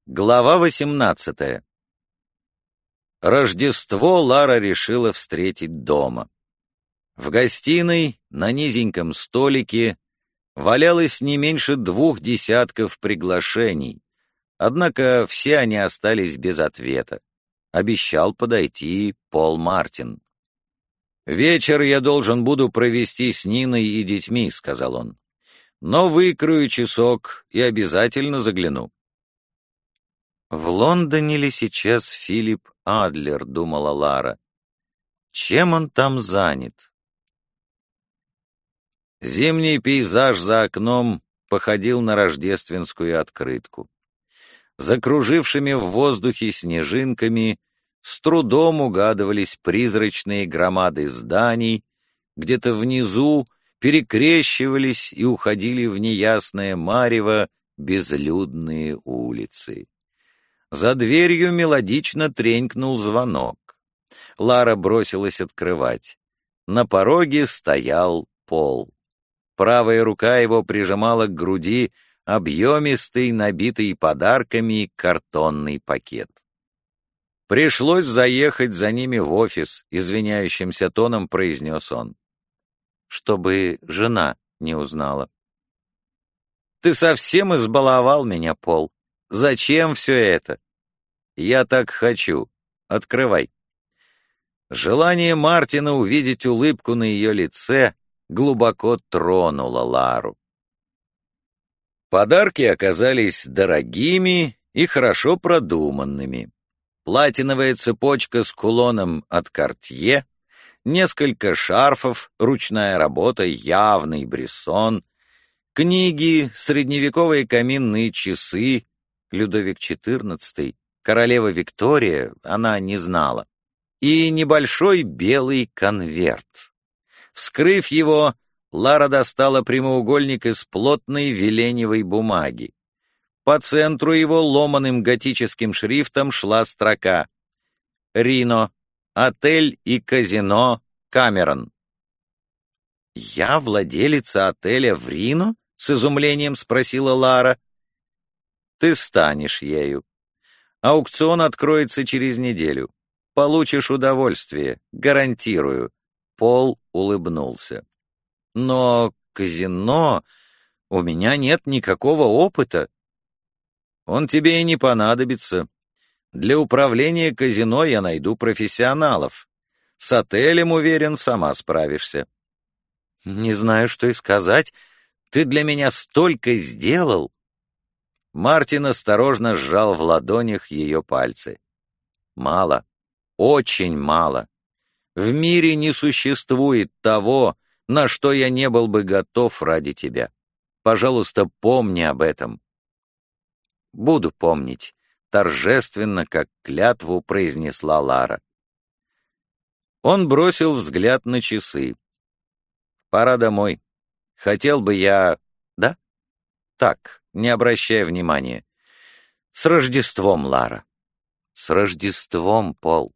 Глава 18. Рождество Лара решила встретить дома. В гостиной на низеньком столике валялось не меньше 2 десятков приглашений, однако все они остались без ответа. Обещал подойти Пол Мартин. «Вечер я должен буду провести с Ниной и детьми», — сказал он. «Но выкрою часок и обязательно загляну». «В Лондоне ли сейчас Филипп Адлер?» — думала Лара. «Чем он там занят?» Зимний пейзаж за окном походил на рождественскую открытку. Закружившими в воздухе снежинками с трудом угадывались призрачные громады зданий, где-то внизу перекрещивались и уходили в неясное марево безлюдные улицы. За дверью мелодично тренькнул звонок. Лара бросилась открывать. На пороге стоял Пол. Правая рука его прижимала к груди объемистый, набитый подарками картонный пакет. «Пришлось заехать за ними в офис», — извиняющимся тоном произнес он. «Чтобы жена не узнала». «Ты совсем избаловал меня, Пол. Зачем все это?» «Я так хочу. Открывай». Желание Мартина увидеть улыбку на ее лице глубоко тронуло Лару. Подарки оказались дорогими и хорошо продуманными. Платиновая цепочка с кулоном от Cartier, несколько шарфов, ручная работа, явный Брессон, книги, средневековые каминные часы, Людовик XIV, королева Виктория, она не знала, и небольшой белый конверт. Вскрыв его, Лара достала прямоугольник из плотной веленевой бумаги. По центру его ломаным готическим шрифтом шла строка «Рино. Отель и казино Камерон». «Я владелица отеля в Рино?» — с изумлением спросила Лара. «Ты станешь ею. Аукцион откроется через неделю. Получишь удовольствие, гарантирую». Пол улыбнулся. «Но казино... У меня нет никакого опыта». «Он тебе и не понадобится. Для управления казино я найду профессионалов. С отелем, уверен, сама справишься». «Не знаю, что и сказать. Ты для меня столько сделал». Мартин осторожно сжал в ладонях ее пальцы. «Мало, очень мало. В мире не существует того, на что я не был бы готов ради тебя. Пожалуйста, помни об этом». «Буду помнить», — торжественно, как клятву, произнесла Лара. Он бросил взгляд на часы. «Пора домой. Хотел бы я...» «Да?» «Так, не обращай внимания. С Рождеством, Лара». «С Рождеством, Пол».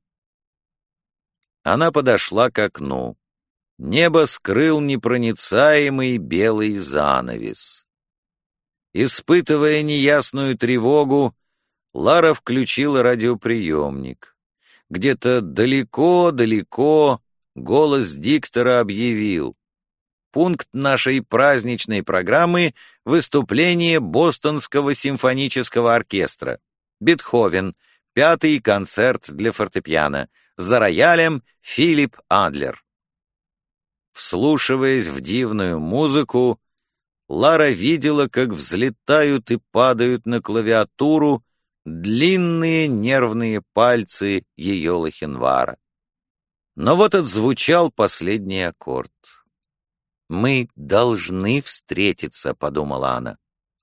Она подошла к окну. Небо скрыл непроницаемый белый занавес. Испытывая неясную тревогу, Лара включила радиоприемник. Где-то далеко-далеко голос диктора объявил: «Пункт нашей праздничной программы — выступление Бостонского симфонического оркестра. Бетховен, 5-й концерт для фортепиано. За роялем Филипп Адлер». Вслушиваясь в дивную музыку, Лара видела, как взлетают и падают на клавиатуру длинные нервные пальцы ее лохенвара. Но вот отзвучал последний аккорд. «Мы должны встретиться», — подумала она.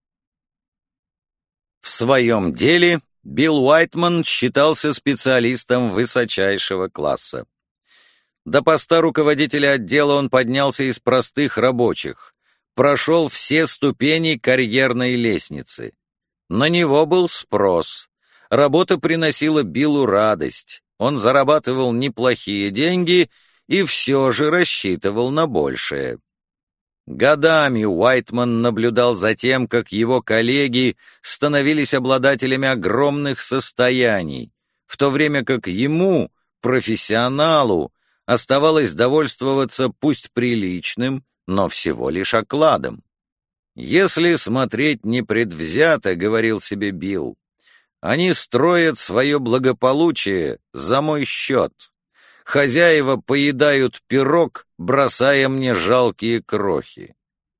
В своем деле Билл Уайтман считался специалистом высочайшего класса. До поста руководителя отдела он поднялся из простых рабочих, прошел все ступени карьерной лестницы. На него был спрос. Работа приносила Биллу радость. Он зарабатывал неплохие деньги и все же рассчитывал на большее. Годами Уайтман наблюдал за тем, как его коллеги становились обладателями огромных состояний, в то время как ему, профессионалу, оставалось довольствоваться пусть приличным, но всего лишь окладом. «Если смотреть непредвзято, — говорил себе Билл, — они строят свое благополучие за мой счет. Хозяева поедают пирог, бросая мне жалкие крохи».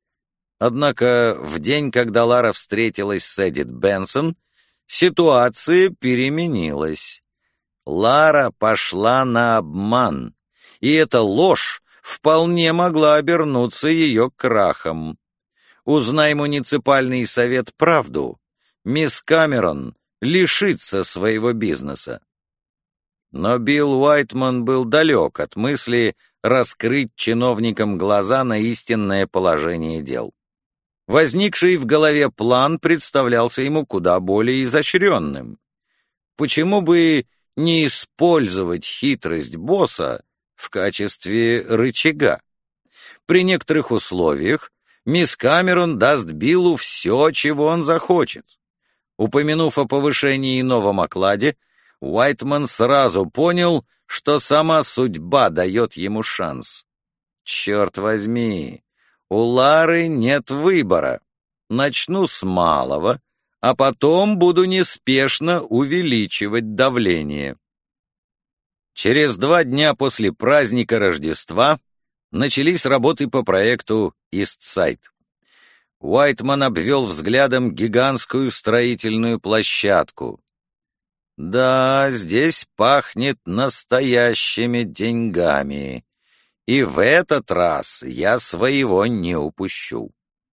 Однако в день, когда Лара встретилась с Эдит Бенсон, ситуация переменилась. Лара пошла на обман, и эта ложь вполне могла обернуться ее крахом. Узнай муниципальный совет правду, мисс Камерон лишится своего бизнеса. Но Билл Уайтман был далек от мысли раскрыть чиновникам глаза на истинное положение дел. Возникший в голове план представлялся ему куда более изощренным. Почему бы не использовать хитрость босса в качестве рычага? При некоторых условиях мисс Камерон даст Биллу все, чего он захочет. Упомянув о повышении и новом окладе, Уайтман сразу понял, что сама судьба дает ему шанс. Черт возьми, у Лары нет выбора. Начну с малого, а потом буду неспешно увеличивать давление. Через 2 дня после праздника Рождества начались работы по проекту «Истсайд». Уайтман обвел взглядом гигантскую строительную площадку. Да, здесь пахнет настоящими деньгами, и в этот раз я своего не упущу.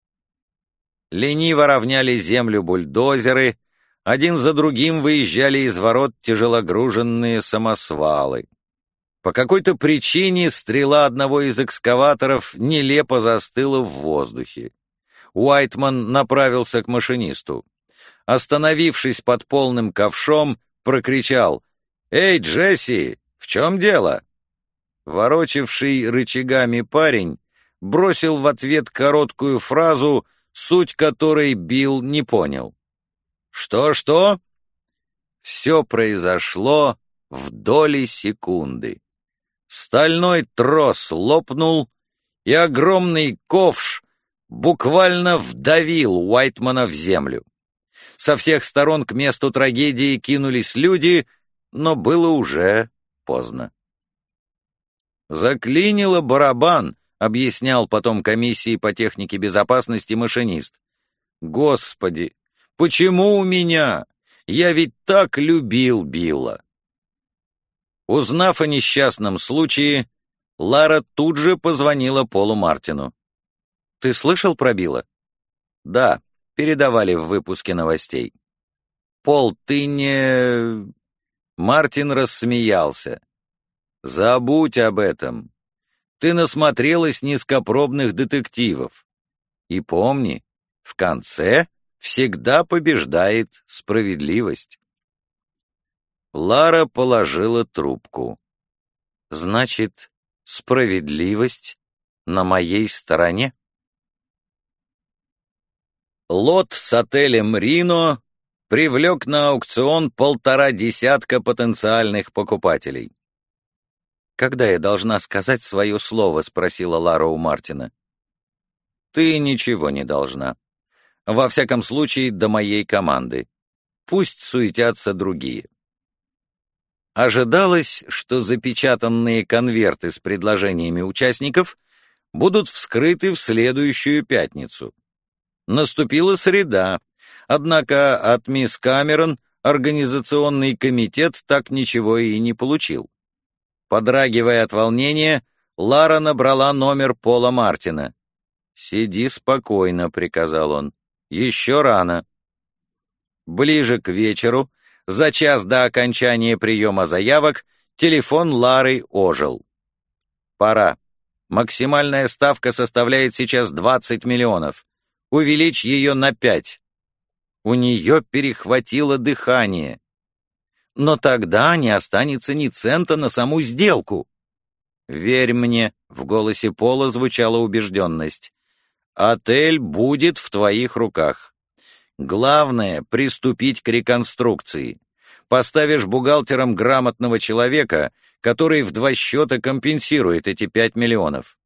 Лениво равняли землю бульдозеры, один за другим выезжали из ворот тяжелогруженные самосвалы. По какой-то причине стрела одного из экскаваторов нелепо застыла в воздухе. Уайтман направился к машинисту. Остановившись под полным ковшом, прокричал: «Эй, Джесси, в чем дело?» Ворочавший рычагами парень бросил в ответ короткую фразу, суть которой Билл не понял. «Что?» Все произошло в доли секунды. Стальной трос лопнул, и огромный ковш буквально вдавил Уайтмана в землю. Со всех сторон к месту трагедии кинулись люди, но было уже поздно. «Заклинило барабан», — объяснял потом комиссии по технике безопасности машинист. «Господи, почему у меня? Я ведь так любил Билла». Узнав о несчастном случае, Лара тут же позвонила Полу Мартину. «Ты слышал про Билла?» «Да», — передавали в выпуске новостей. «Пол, ты не...» Мартин рассмеялся. «Забудь об этом. Ты насмотрелась низкопробных детективов. И помни, в конце всегда побеждает справедливость». Лара положила трубку. «Значит, справедливость на моей стороне?» Лот с отелем «Рино» привлек на аукцион 1,5 десятка потенциальных покупателей. «Когда я должна сказать свое слово?» — спросила Лара у Мартина. «Ты ничего не должна. Во всяком случае, до моей команды. Пусть суетятся другие». Ожидалось, что запечатанные конверты с предложениями участников будут вскрыты в следующую пятницу. Наступила среда, однако от мисс Камерон организационный комитет так ничего и не получил. Подрагивая от волнения, Лара набрала номер Пола Мартина. «Сиди спокойно», — приказал он. «Еще рано». Ближе к вечеру, за час до окончания приема заявок, телефон Лары ожил. «Пора. Максимальная ставка составляет сейчас 20 миллионов. Увеличь ее на 5. У нее перехватило дыхание. «Но тогда не останется ни цента на саму сделку». «Верь мне», — в голосе Пола звучала убежденность. Отель будет в твоих руках. Главное — приступить к реконструкции. Поставишь бухгалтером грамотного человека, который в 2 счета компенсирует эти 5 миллионов.